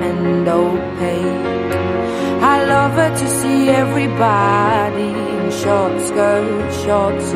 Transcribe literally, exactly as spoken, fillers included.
and opaque. I love her to see everybody in short skirts, shorts